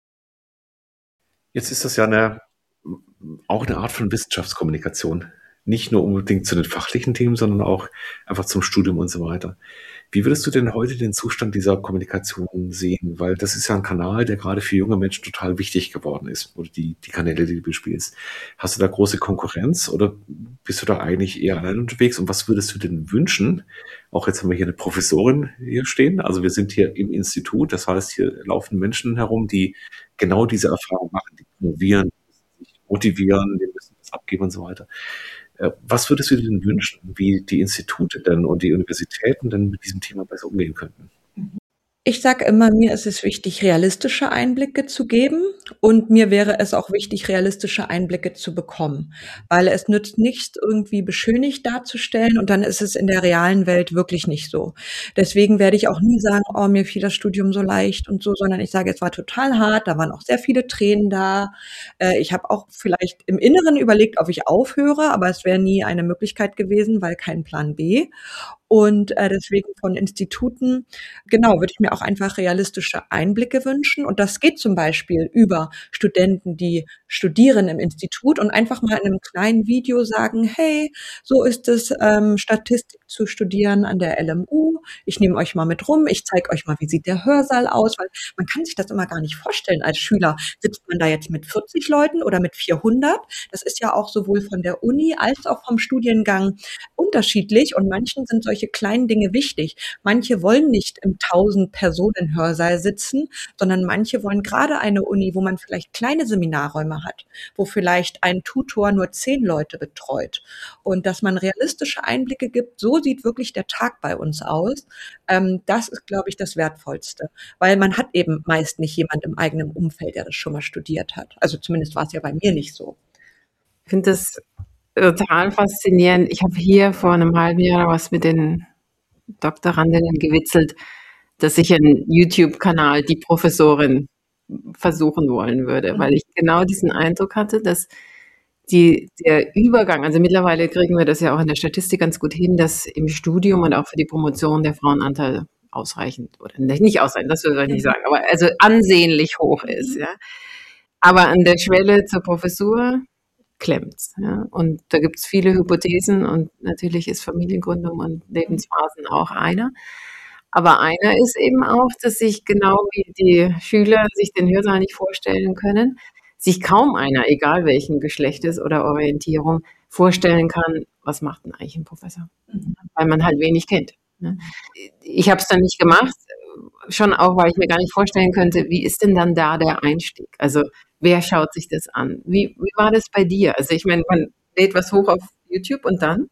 Jetzt ist das ja eine, auch eine Art von Wissenschaftskommunikation. Nicht nur unbedingt zu den fachlichen Themen, sondern auch einfach zum Studium und so weiter. Wie würdest du denn heute den Zustand dieser Kommunikation sehen? Weil das ist ja ein Kanal, der gerade für junge Menschen total wichtig geworden ist. Oder die, die Kanäle, die du bespielst. Hast du da große Konkurrenz oder bist du da eigentlich eher allein unterwegs? Und was würdest du denn wünschen? Auch jetzt haben wir hier eine Professorin hier stehen. Also wir sind hier im Institut. Das heißt, hier laufen Menschen herum, die genau diese Erfahrung machen, die promovieren, sich motivieren, die müssen das abgeben und so weiter. Was würdest du dir denn wünschen, wie die Institute denn und die Universitäten denn mit diesem Thema besser umgehen könnten? Ich sage immer, mir ist es wichtig, realistische Einblicke zu geben und mir wäre es auch wichtig, realistische Einblicke zu bekommen, weil es nützt nichts, irgendwie beschönigt darzustellen und dann ist es in der realen Welt wirklich nicht so. Deswegen werde ich auch nie sagen, oh, mir fiel das Studium so leicht und so, sondern ich sage, es war total hart, da waren auch sehr viele Tränen da. Äh, ich habe auch vielleicht im Inneren überlegt, ob ich aufhöre, aber es wäre nie eine Möglichkeit gewesen, weil kein Plan B. Und äh, deswegen von Instituten, genau, würde ich mir auch einfach realistische Einblicke wünschen. Und das geht zum Beispiel über Studenten, die studieren im Institut und einfach mal in einem kleinen Video sagen, hey, so ist es, ähm, Statistik zu studieren an der L M U. Ich nehme euch mal mit rum, ich zeige euch mal, wie sieht der Hörsaal aus, weil man kann sich das immer gar nicht vorstellen als Schüler. Sitzt man da jetzt mit vierzig Leuten oder mit vierhundert? Das ist ja auch sowohl von der Uni als auch vom Studiengang unterschiedlich und manchen sind solche kleinen Dinge wichtig. Manche wollen nicht im tausend-Personen-Hörsaal sitzen, sondern manche wollen gerade eine Uni, wo man vielleicht kleine Seminarräume hat, wo vielleicht ein Tutor nur zehn Leute betreut und dass man realistische Einblicke gibt, so sieht wirklich der Tag bei uns aus. Ähm, das ist, glaube ich, das Wertvollste, weil man hat eben meist nicht jemand im eigenen Umfeld, der das schon mal studiert hat. Also zumindest war es ja bei mir nicht so. Ich finde das total faszinierend. Ich habe hier vor einem halben Jahr was mit den Doktorandinnen gewitzelt, dass ich einen YouTube-Kanal, die Professorin, versuchen wollen würde, weil ich genau diesen Eindruck hatte, dass die, der Übergang, also mittlerweile kriegen wir das ja auch in der Statistik ganz gut hin, dass im Studium und auch für die Promotion der Frauenanteil ausreichend, oder nicht ausreichend, das würde ich nicht sagen, aber also ansehnlich hoch ist. Ja. Aber an der Schwelle zur Professur klemmt. Ja. Und da gibt es viele Hypothesen und natürlich ist Familiengründung und Lebensphasen auch einer. Aber einer ist eben auch, dass sich genau wie die Schüler sich den Hörsaal nicht vorstellen können, sich kaum einer, egal welchen Geschlechtes oder Orientierung, vorstellen kann, was macht denn eigentlich ein Professor? Weil man halt wenig kennt. Ne? Ich habe es dann nicht gemacht, schon auch, weil ich mir gar nicht vorstellen könnte, wie ist denn dann da der Einstieg? Also wer schaut sich das an? Wie, wie war das bei dir? Also ich meine, man lädt was hoch auf YouTube und dann?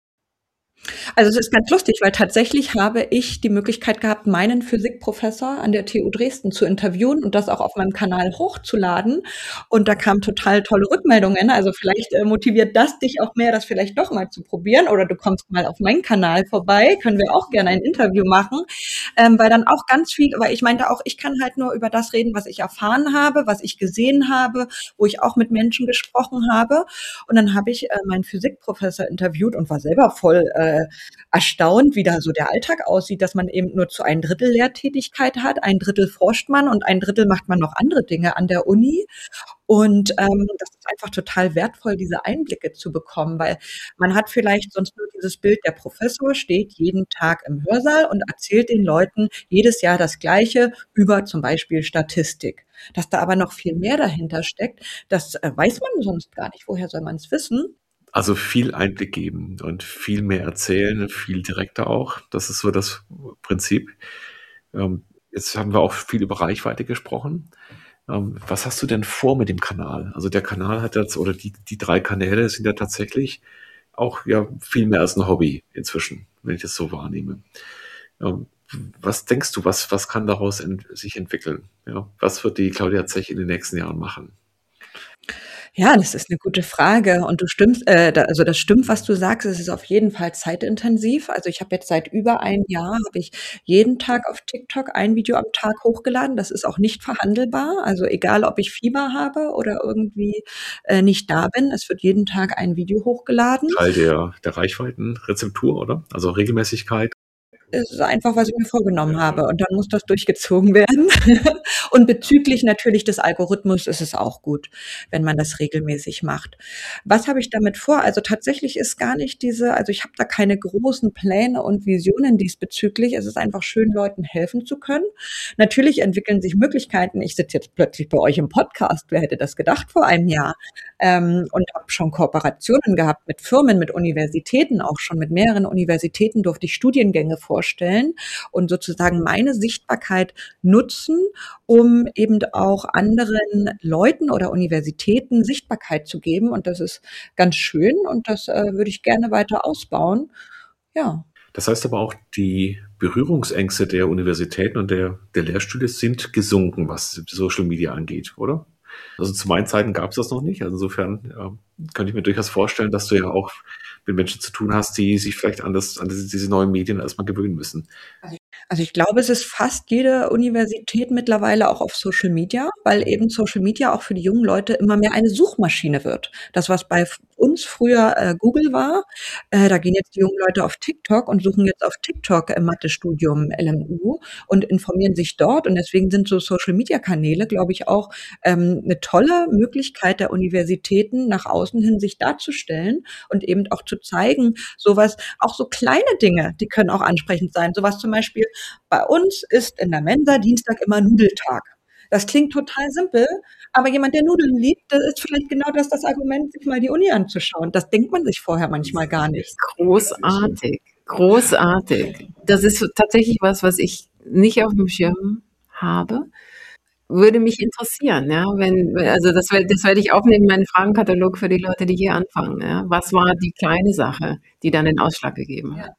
Also es ist ganz lustig, weil tatsächlich habe ich die Möglichkeit gehabt, meinen Physikprofessor an der T U Dresden zu interviewen und das auch auf meinem Kanal hochzuladen. Und da kamen total tolle Rückmeldungen. Also vielleicht äh, motiviert das dich auch mehr, das vielleicht doch mal zu probieren. Oder du kommst mal auf meinen Kanal vorbei, können wir auch gerne ein Interview machen. Ähm, weil dann auch ganz viel, weil ich meinte auch, ich kann halt nur über das reden, was ich erfahren habe, was ich gesehen habe, wo ich auch mit Menschen gesprochen habe. Und dann habe ich äh, meinen Physikprofessor interviewt und war selber voll äh, erstaunt, wie da so der Alltag aussieht, dass man eben nur zu ein Drittel Lehrtätigkeit hat, ein Drittel forscht man und ein Drittel macht man noch andere Dinge an der Uni. Und ähm, das ist einfach total wertvoll, diese Einblicke zu bekommen, weil man hat vielleicht sonst nur dieses Bild, der Professor steht jeden Tag im Hörsaal und erzählt den Leuten jedes Jahr das Gleiche über zum Beispiel Statistik. Dass da aber noch viel mehr dahinter steckt, das äh, weiß man sonst gar nicht. Woher soll man es wissen? Also viel Einblick geben und viel mehr erzählen, viel direkter auch. Das ist so das Prinzip. Ähm, jetzt haben wir auch viel über Reichweite gesprochen. Ähm, was hast du denn vor mit dem Kanal? Also der Kanal hat jetzt, oder die, die drei Kanäle sind ja tatsächlich auch ja viel mehr als ein Hobby inzwischen, wenn ich das so wahrnehme. Ähm, was denkst du, was, was kann daraus ent- sich entwickeln? Ja, was wird die Claudia Zech in den nächsten Jahren machen? Ja, das ist eine gute Frage und du stimmst, äh, da also das stimmt, was du sagst. Es ist auf jeden Fall zeitintensiv. Also, ich habe jetzt seit über ein Jahr habe ich jeden Tag auf TikTok ein Video am Tag hochgeladen. Das ist auch nicht verhandelbar. Also, egal, ob ich Fieber habe oder irgendwie, äh, nicht da bin, es wird jeden Tag ein Video hochgeladen. Teil der, der Reichweitenrezeptur, oder? Also Regelmäßigkeit. Es ist einfach, was ich mir vorgenommen habe und dann muss das durchgezogen werden. Und bezüglich natürlich des Algorithmus ist es auch gut, wenn man das regelmäßig macht. Was habe ich damit vor? Also tatsächlich ist gar nicht diese, also ich habe da keine großen Pläne und Visionen diesbezüglich. Es ist einfach schön, Leuten helfen zu können. Natürlich entwickeln sich Möglichkeiten. Ich sitze jetzt plötzlich bei euch im Podcast. Wer hätte das gedacht vor einem Jahr? Ähm, und habe schon Kooperationen gehabt mit Firmen, mit Universitäten, auch schon mit mehreren Universitäten durfte ich Studiengänge vorstellen und sozusagen meine Sichtbarkeit nutzen, um eben auch anderen Leuten oder Universitäten Sichtbarkeit zu geben. Und das ist ganz schön und das äh, würde ich gerne weiter ausbauen. Ja. Das heißt aber auch, die Berührungsängste der Universitäten und der, der Lehrstühle sind gesunken, was Social Media angeht, oder? Also zu meinen Zeiten gab es das noch nicht. Also insofern äh, könnte ich mir durchaus vorstellen, dass du ja auch mit Menschen zu tun hast, die sich vielleicht an, das, an diese, diese neuen Medien erstmal gewöhnen müssen. Also ich glaube, es ist fast jede Universität mittlerweile auch auf Social Media, weil eben Social Media auch für die jungen Leute immer mehr eine Suchmaschine wird. Das, was bei f- uns früher äh, Google war, äh, da gehen jetzt die jungen Leute auf TikTok und suchen jetzt auf TikTok äh, Mathestudium L M U und informieren sich dort. Und deswegen sind so Social Media Kanäle, glaube ich, auch ähm, eine tolle Möglichkeit der Universitäten nach außen hin sich darzustellen und eben auch zu zeigen, sowas, auch so kleine Dinge, die können auch ansprechend sein. Sowas zum Beispiel, bei uns ist in der Mensa Dienstag immer Nudeltag. Das klingt total simpel, aber jemand, der Nudeln liebt, das ist vielleicht genau das, das Argument, sich mal die Uni anzuschauen. Das denkt man sich vorher manchmal gar nicht. Großartig, großartig. Das ist tatsächlich was, was ich nicht auf dem Schirm habe. Würde mich interessieren, ja, wenn, also das, werd- das werde ich aufnehmen in meinen Fragenkatalog für die Leute, die hier anfangen. Ja. Was war die kleine Sache, die dann den Ausschlag gegeben hat?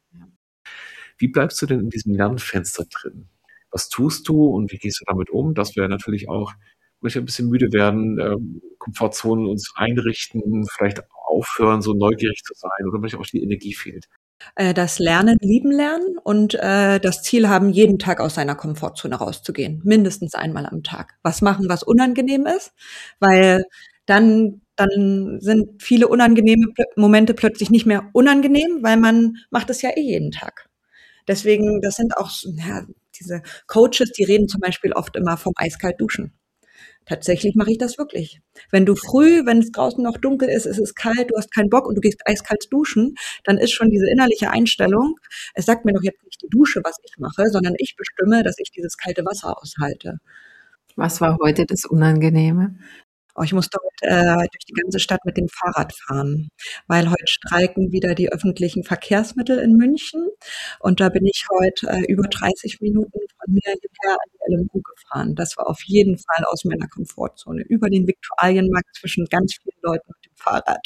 Wie bleibst du denn in diesem Lernfenster drin? Was tust du und wie gehst du damit um, dass wir natürlich auch manchmal ein bisschen müde werden, ähm, Komfortzonen uns einrichten, vielleicht aufhören, so neugierig zu sein oder manchmal auch die Energie fehlt? Äh, das Lernen lieben lernen und äh, das Ziel haben, jeden Tag aus seiner Komfortzone rauszugehen. Mindestens einmal am Tag. Was machen, was unangenehm ist, weil dann, dann sind viele unangenehme Plö- Momente plötzlich nicht mehr unangenehm, weil man macht es ja eh jeden Tag. Deswegen, das sind auch so, ja, diese Coaches, die reden zum Beispiel oft immer vom eiskalt duschen. Tatsächlich mache ich das wirklich. Wenn du früh, wenn es draußen noch dunkel ist, es ist kalt, du hast keinen Bock und du gehst eiskalt duschen, dann ist schon diese innerliche Einstellung, es sagt mir doch jetzt nicht die Dusche, was ich mache, sondern ich bestimme, dass ich dieses kalte Wasser aushalte. Was war heute das Unangenehme? Oh, ich musste heute äh, durch die ganze Stadt mit dem Fahrrad fahren, weil heute streiken wieder die öffentlichen Verkehrsmittel in München. Und da bin ich heute äh, über dreißig Minuten von mir hierher an die L M U gefahren. Das war auf jeden Fall aus meiner Komfortzone. Über den Viktualienmarkt zwischen ganz vielen Leuten mit dem Fahrrad.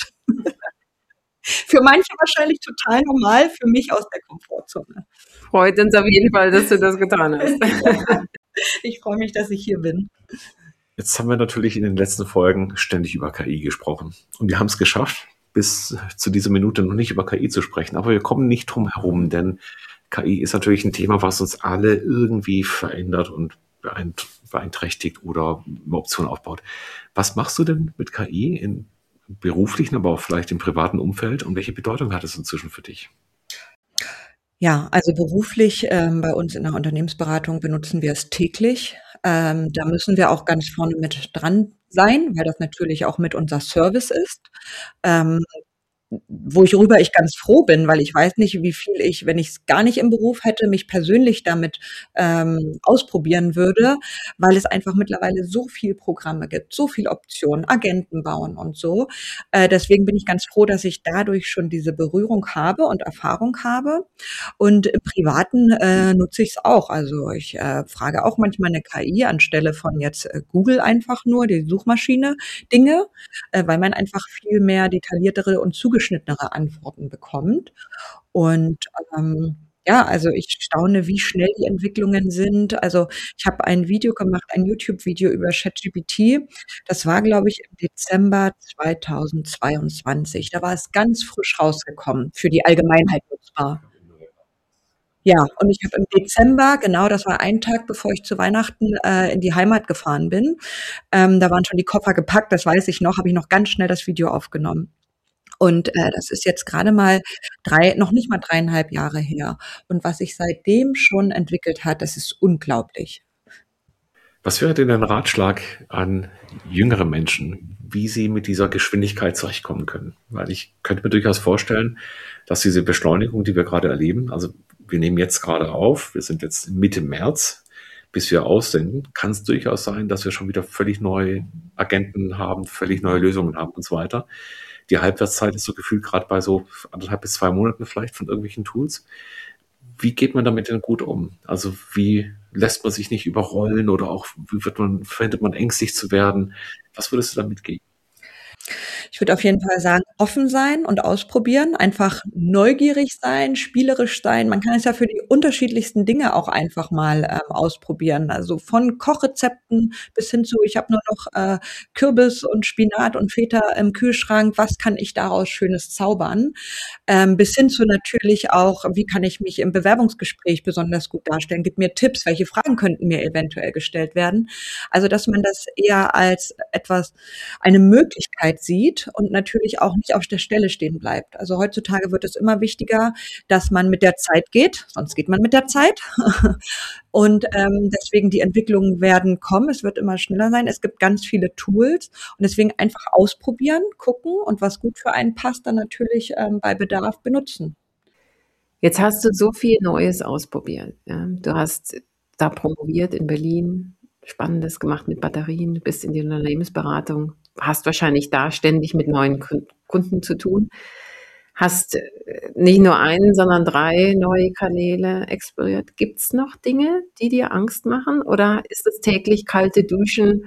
Für manche wahrscheinlich total normal, für mich aus der Komfortzone. Freut uns auf jeden Fall, dass du das getan hast. Ich freue mich, dass ich hier bin. Jetzt haben wir natürlich in den letzten Folgen ständig über K I gesprochen. Und wir haben es geschafft, bis zu dieser Minute noch nicht über K I zu sprechen. Aber wir kommen nicht drum herum, denn K I ist natürlich ein Thema, was uns alle irgendwie verändert und beeinträchtigt oder Optionen aufbaut. Was machst du denn mit K I im beruflichen, aber auch vielleicht im privaten Umfeld und welche Bedeutung hat es inzwischen für dich? Ja, also beruflich ähm, bei uns in der Unternehmensberatung benutzen wir es täglich. Ähm, da müssen wir auch ganz vorne mit dran sein, weil das natürlich auch mit unser Service ist. Ähm, Worüber ich ganz froh bin, weil ich weiß nicht, wie viel ich, wenn ich es gar nicht im Beruf hätte, mich persönlich damit ähm, ausprobieren würde, weil es einfach mittlerweile so viel Programme gibt, so viel Optionen, Agenten bauen und so. Äh, deswegen bin ich ganz froh, dass ich dadurch schon diese Berührung habe und Erfahrung habe. Und im Privaten äh, nutze ich es auch. Also ich äh, frage auch manchmal eine K I anstelle von jetzt äh, Google einfach nur, die Suchmaschine, Dinge, äh, weil man einfach viel mehr detailliertere und zugeschnittenere Antworten bekommt. Und ähm, ja, also ich staune, wie schnell die Entwicklungen sind. Also ich habe ein Video gemacht, ein YouTube-Video über ChatGPT. Das war, glaube ich, im Dezember zweitausendzweiundzwanzig. Da war es ganz frisch rausgekommen, für die Allgemeinheit nutzbar. Ja, und ich habe im Dezember, genau, das war ein Tag, bevor ich zu Weihnachten äh, in die Heimat gefahren bin. Ähm, da waren schon die Koffer gepackt, das weiß ich noch, habe ich noch ganz schnell das Video aufgenommen. Und äh, das ist jetzt gerade mal drei, noch nicht mal dreieinhalb Jahre her. Und was sich seitdem schon entwickelt hat, das ist unglaublich. Was wäre denn ein Ratschlag an jüngere Menschen, wie sie mit dieser Geschwindigkeit zurechtkommen können? Weil ich könnte mir durchaus vorstellen, dass diese Beschleunigung, die wir gerade erleben, also wir nehmen jetzt gerade auf, wir sind jetzt Mitte März, bis wir aussenden, kann es durchaus sein, dass wir schon wieder völlig neue Agenten haben, völlig neue Lösungen haben und so weiter. Die Halbwertszeit ist so gefühlt gerade bei so anderthalb bis zwei Monaten vielleicht von irgendwelchen Tools. Wie geht man damit denn gut um? Also wie lässt man sich nicht überrollen oder auch wie wird man, verhindert man ängstlich zu werden? Was würdest du damit geben? Ich würde auf jeden Fall sagen, offen sein und ausprobieren, einfach neugierig sein, spielerisch sein. Man kann es ja für die unterschiedlichsten Dinge auch einfach mal ähm, ausprobieren. Also von Kochrezepten bis hin zu, ich habe nur noch äh, Kürbis und Spinat und Feta im Kühlschrank. Was kann ich daraus Schönes zaubern? Ähm, bis hin zu natürlich auch, wie kann ich mich im Bewerbungsgespräch besonders gut darstellen? Gib mir Tipps, welche Fragen könnten mir eventuell gestellt werden? Also, dass man das eher als etwas, eine Möglichkeit sieht und natürlich auch nicht auf der Stelle stehen bleibt. Also heutzutage wird es immer wichtiger, dass man mit der Zeit geht, sonst geht man mit der Zeit. Und ähm, deswegen die Entwicklungen werden kommen, es wird immer schneller sein. Es gibt ganz viele Tools und deswegen einfach ausprobieren, gucken und was gut für einen passt, dann natürlich ähm, bei Bedarf benutzen. Jetzt hast du so viel Neues ausprobiert. Ja. Du hast da promoviert in Berlin, Spannendes gemacht mit Batterien, du bist in die Unternehmensberatung, hast wahrscheinlich da ständig mit neuen Kunden zu tun, hast nicht nur einen, sondern drei neue Kanäle exploriert. Gibt es noch Dinge, die dir Angst machen, oder ist das täglich kalte Duschen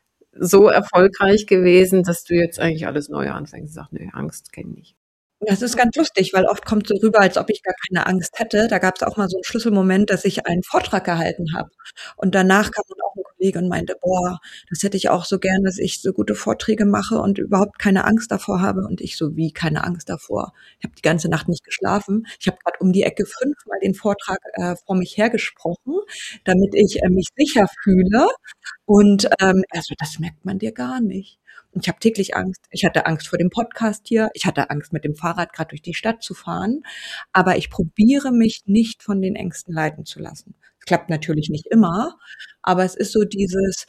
so erfolgreich gewesen, dass du jetzt eigentlich alles neu anfängst und sagst, nee, Angst kenne ich nicht? Das ist ganz lustig, weil oft kommt so rüber, als ob ich gar keine Angst hätte. Da gab es auch mal so einen Schlüsselmoment, dass ich einen Vortrag gehalten habe. Und danach kam dann auch ein Kollege und meinte, boah, das hätte ich auch so gern, dass ich so gute Vorträge mache und überhaupt keine Angst davor habe. Und ich so, wie keine Angst davor? Ich habe die ganze Nacht nicht geschlafen. Ich habe gerade um die Ecke fünfmal den Vortrag äh, vor mich hergesprochen, damit ich äh, mich sicher fühle. Und ähm, also das merkt man dir gar nicht. Und ich habe täglich Angst. Ich hatte Angst vor dem Podcast hier. Ich hatte Angst, mit dem Fahrrad gerade durch die Stadt zu fahren. Aber ich probiere mich nicht von den Ängsten leiten zu lassen. Es klappt natürlich nicht immer, aber es ist so dieses,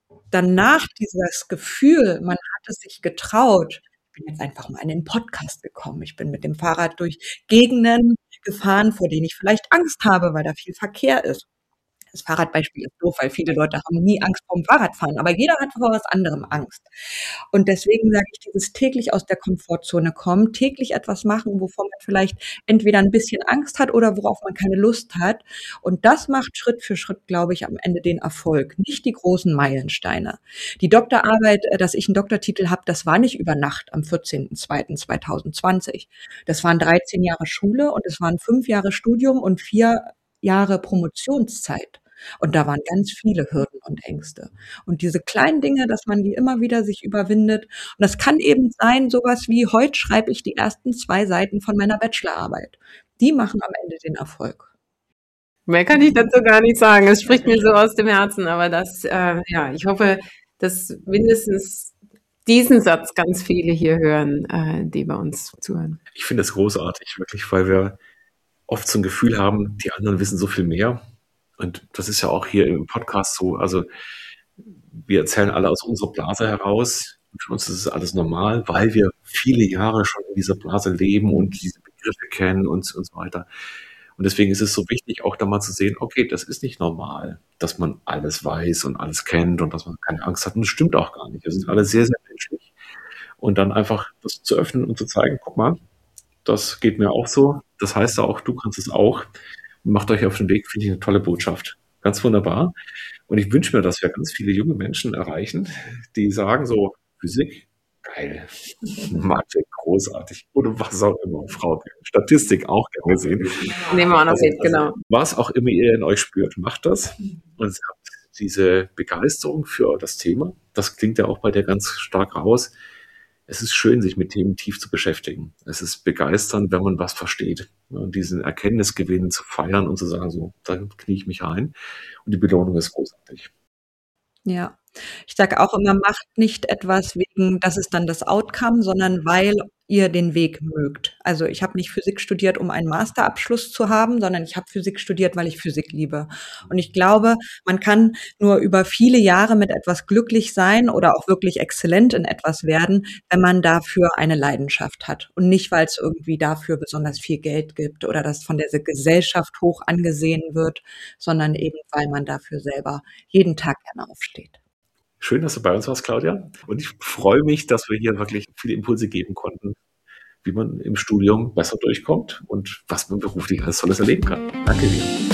danach dieses Gefühl, man hat es sich getraut. Ich bin jetzt einfach mal in den Podcast gekommen. Ich bin mit dem Fahrrad durch Gegenden gefahren, vor denen ich vielleicht Angst habe, weil da viel Verkehr ist. Das Fahrradbeispiel ist doof, weil viele Leute haben nie Angst vorm Fahrradfahren, aber jeder hat vor was anderem Angst. Und deswegen sage ich, dieses täglich aus der Komfortzone kommen, täglich etwas machen, wovon man vielleicht entweder ein bisschen Angst hat oder worauf man keine Lust hat. Und das macht Schritt für Schritt, glaube ich, am Ende den Erfolg, nicht die großen Meilensteine. Die Doktorarbeit, dass ich einen Doktortitel habe, das war nicht über Nacht am vierzehnten zweiten zweitausendzwanzig. Das waren dreizehn Jahre Schule und es waren fünf Jahre Studium und vier Jahre Promotionszeit. Und da waren ganz viele Hürden und Ängste. Und diese kleinen Dinge, dass man die immer wieder sich überwindet. Und das kann eben sein, sowas wie, heute schreibe ich die ersten zwei Seiten von meiner Bachelorarbeit. Die machen am Ende den Erfolg. Mehr kann ich dazu gar nicht sagen. Es spricht mir so aus dem Herzen, aber das, äh, ja, ich hoffe, dass mindestens diesen Satz ganz viele hier hören, äh, die bei uns zuhören. Ich finde das großartig, wirklich, weil wir oft so ein Gefühl haben, die anderen wissen so viel mehr. Und das ist ja auch hier im Podcast so. Also wir erzählen alle aus unserer Blase heraus. Und für uns ist es alles normal, weil wir viele Jahre schon in dieser Blase leben und diese Begriffe kennen und, und so weiter. Und deswegen ist es so wichtig, auch da mal zu sehen, okay, das ist nicht normal, dass man alles weiß und alles kennt und dass man keine Angst hat. Und das stimmt auch gar nicht. Wir sind alle sehr, sehr menschlich. Und dann einfach das zu öffnen und zu zeigen, guck mal, das geht mir auch so. Das heißt auch, du kannst es auch. Macht euch auf den Weg, finde ich eine tolle Botschaft. Ganz wunderbar. Und ich wünsche mir, dass wir ganz viele junge Menschen erreichen, die sagen so, Physik, geil, Mathe, großartig, oder was auch immer, Frau, Statistik auch gerne gesehen. Nehmen wir auch noch Also, mit, genau. also, was auch immer ihr in euch spürt, macht das. Und habt diese Begeisterung für das Thema. Das klingt ja auch bei dir ganz stark raus. Es ist schön, sich mit Themen tief zu beschäftigen. Es ist begeisternd, wenn man was versteht. Und diesen Erkenntnisgewinn zu feiern und zu sagen, so, da knie ich mich ein. Und die Belohnung ist großartig. Ja, ich sage auch immer, macht nicht etwas wegen, das ist dann das Outcome, sondern weil ihr den Weg mögt. Also ich habe nicht Physik studiert, um einen Masterabschluss zu haben, sondern ich habe Physik studiert, weil ich Physik liebe. Und ich glaube, man kann nur über viele Jahre mit etwas glücklich sein oder auch wirklich exzellent in etwas werden, wenn man dafür eine Leidenschaft hat. Und nicht, weil es irgendwie dafür besonders viel Geld gibt oder das von der Gesellschaft hoch angesehen wird, sondern eben, weil man dafür selber jeden Tag gerne aufsteht. Schön, dass du bei uns warst, Claudia. Und ich freue mich, dass wir hier wirklich viele Impulse geben konnten, wie man im Studium besser durchkommt und was man beruflich alles Tolles erleben kann. Danke dir.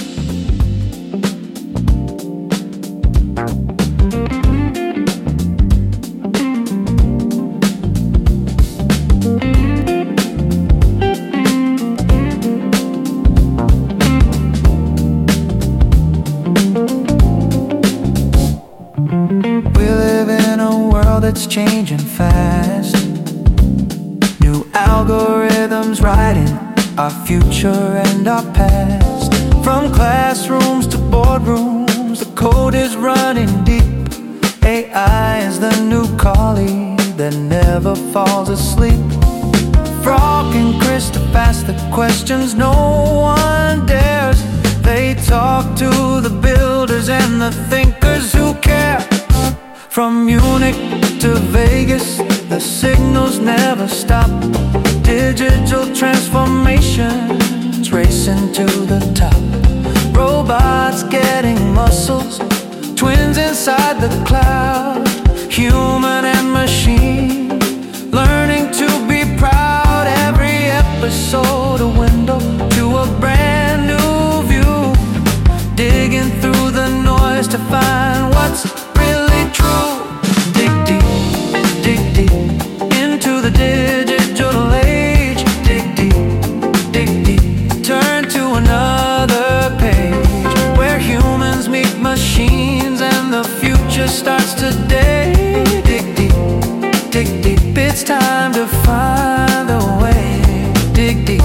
it's changing fast. New algorithms writing our future and our past. From classrooms to boardrooms, the code is running deep. A I is the new colleague that never falls asleep. Frog and Christoph ask the questions no one dares. They talk to the builders and the thinkers who care. From Munich to Vegas, the signals never stop. Digital transformations racing to the top. Robots getting muscles, twins inside the cloud. Human and machine learning to be proud. Every episode a window to a brand new view. Digging through the noise to find what's really true. Dig deep, dig deep into the digital age. Dig deep, dig deep, turn to another page where humans meet machines and the future starts today. Dig deep, dig deep, it's time to find the way. Dig deep.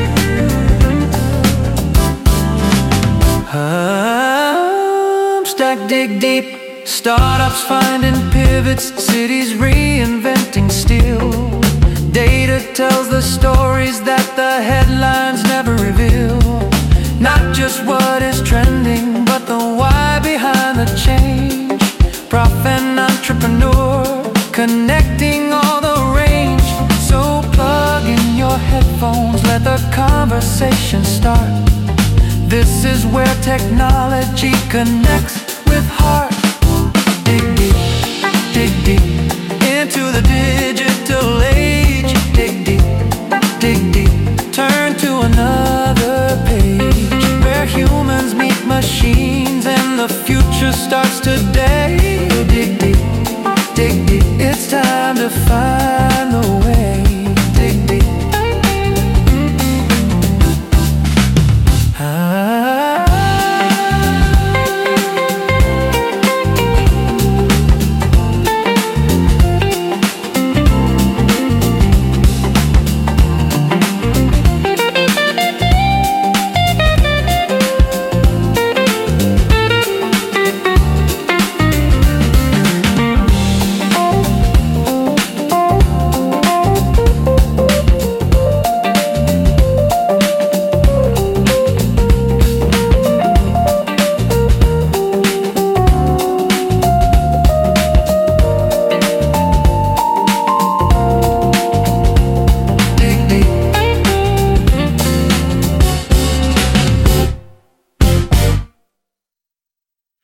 Humpstack, dig deep. Startups finding pivots, cities reinventing still. Data tells the stories that the headlines never reveal. Not just what is trending, but the why behind the change. Prof and entrepreneur, connecting all the range. So plug in your headphones, let the conversation start. This is where technology connects with heart. Dig deep, dig deep into the digital